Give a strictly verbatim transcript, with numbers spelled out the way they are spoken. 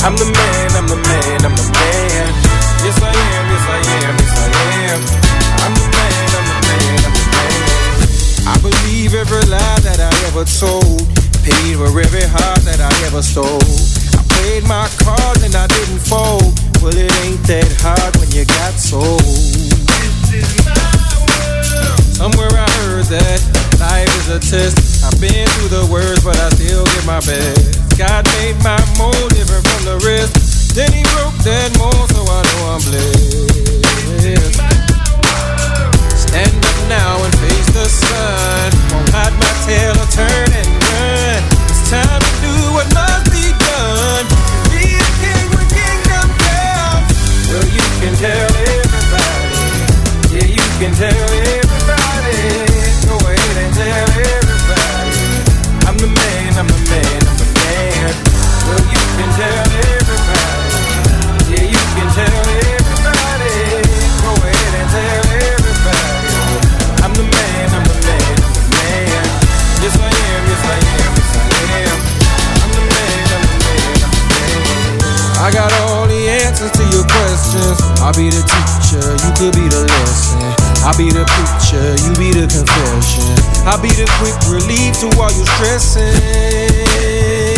I'm the man, I'm the man, I'm the man. Yes I am, yes I am, yes I am. I'm the man, I'm the man, I'm the man. I believe every lie that I ever told, paid for every heart that I ever stole. I played my cards and I didn't fold. Well, it ain't that hard when you got sold. This is my world. Somewhere I heard that life is a test. I've been through the worst, but I still give my best. God made my mold different from the rest. Then he broke that mold, so I know I'm blessed. Stand up now and face the sun. Won't hide my tail or turn and run. It's time to do what must be done. Be a king when kingdom comes. Well, you can tell everybody. Yeah, you can tell everybody. Go ahead and tell everybody. I'm the man, I'm the man, I'm the man. Well, you can tell everybody. Yeah, you can tell everybody. Go ahead and tell everybody. I'm the man, I'm the man, I'm the man. Yes I am, yes I am, yes I am. I'm the man, I'm the man, I'm the man. I got all the answers to your questions. I'll be the teacher, you could be the lesson. I'll be the preacher, you be the confession. I'll be the quick relief to all your stressing.